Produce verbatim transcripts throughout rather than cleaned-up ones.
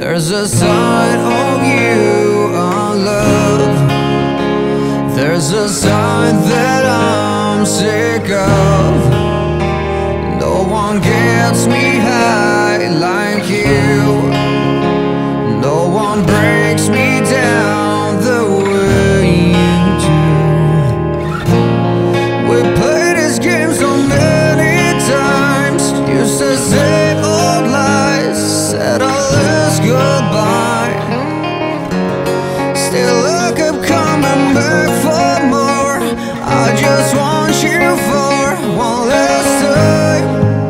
There's a side of you I love. There's a side that I'm sick of. No one gets me high like you. No one breaks me down the way you do. We played this game so many times. Used to say old lies, said all this goodbye. Still I kept coming back for more. I just want you for one last time.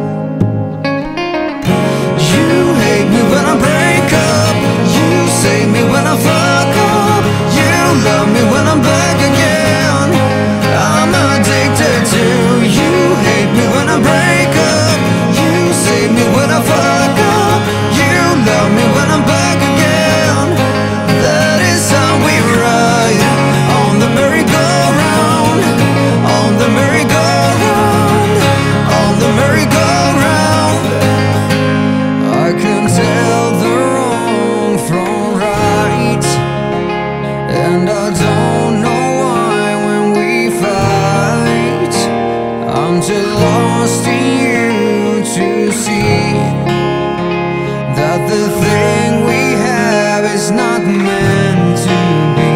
You hate me when I break up. You save me when I fuck up. You love me when I'm back again. I'm addicted to you. Hate me when I break up. You save me when I fuck up. You love me when I'm back again. That is how we ride on the merry-go-round, on the merry-go-round, on the merry-go-round. I can tell the wrong from right, and I don't know why when we fight. I'm too lost in you to see that the thing we have is not meant to be.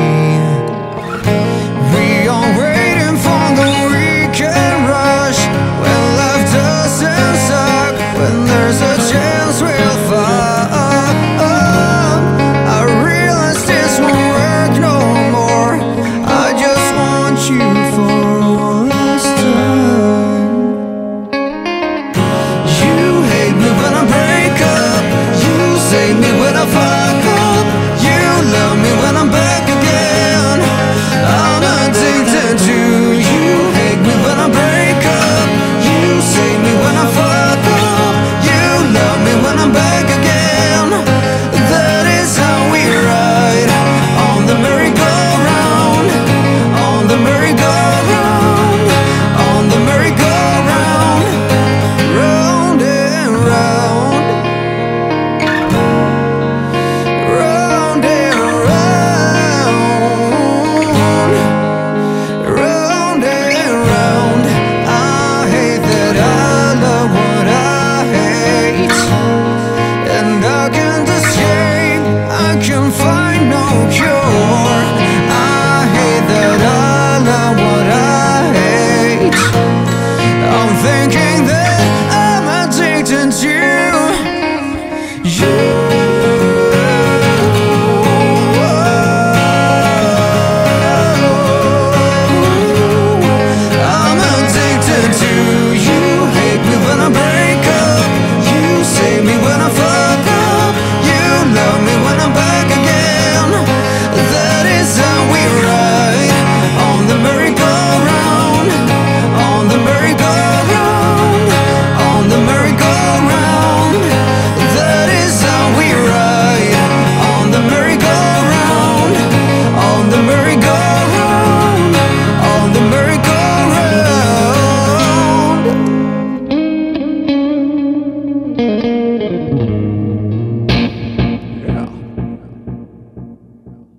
We are waiting for the weekend rush, when life doesn't suck, when there's a chance we'll find.